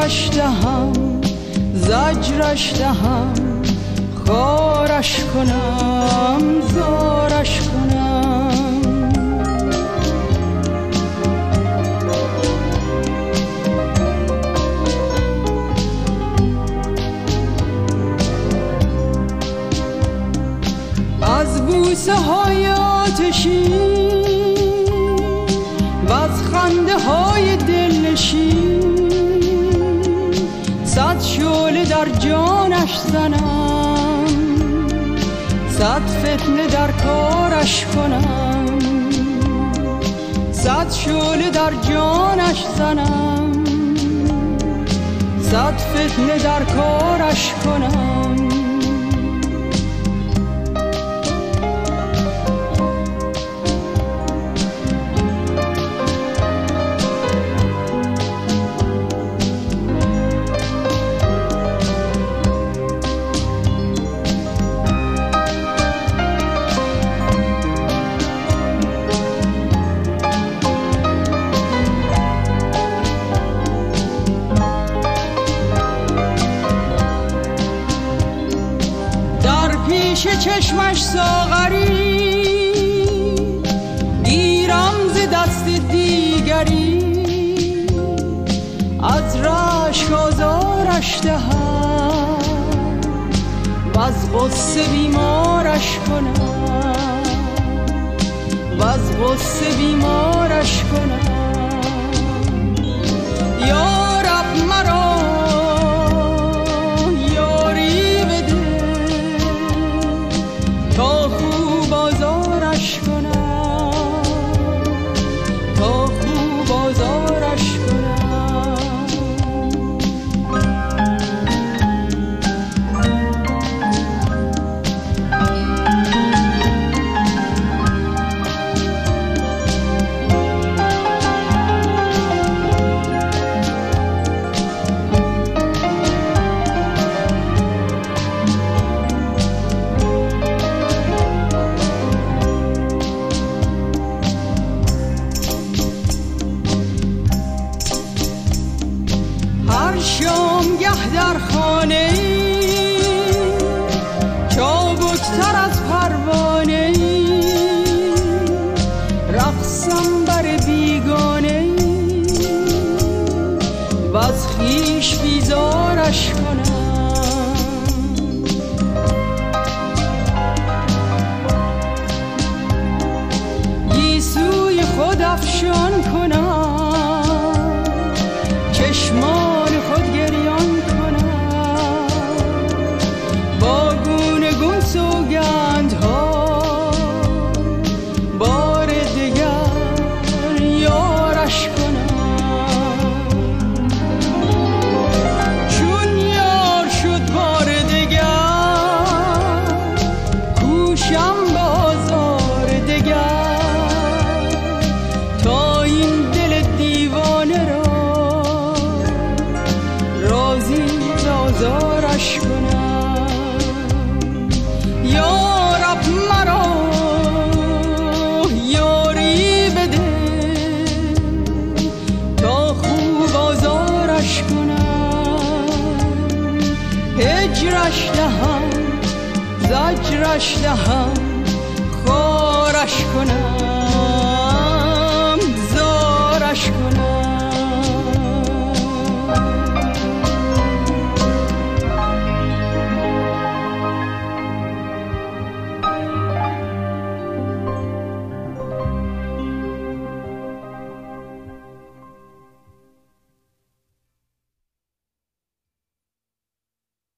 زجرش دهم، زجرش دهم، خارش کنم، زارش کنم. از بوسه های آتشی و از خنده های دلنشین، صد شعله در جانش زنم، صد فتنه در کارش کنم، صد شعله در جانش زنم، صد فتنه در کارش کنم. چشمش ساغری گیرم ز دست دیگری، از رشک آزارش دهم و از غصه بیمارش کنم، و از غصه بیمارش کنم. یا رب مرا یاری بده تا خوب آزارش کنم، تا خوب آزارش کنم. شامگه در خانه چابکتر از پروانه، رقصم بر بیگانه و از خویش بیزارش کنم. گیسوی خود افشان کنم، چشمان خود گریان کنم، با گونه گون سوگندها بار دگر یارش کنم. چون یار شد بار دگر کوشم بازار دگر، تا این دل دیوانه را آزارش کنم. یا رب مرا یاری بده تا خوب آزارش کنم. هجرش دهم، زجرش دهم، خارش کنم.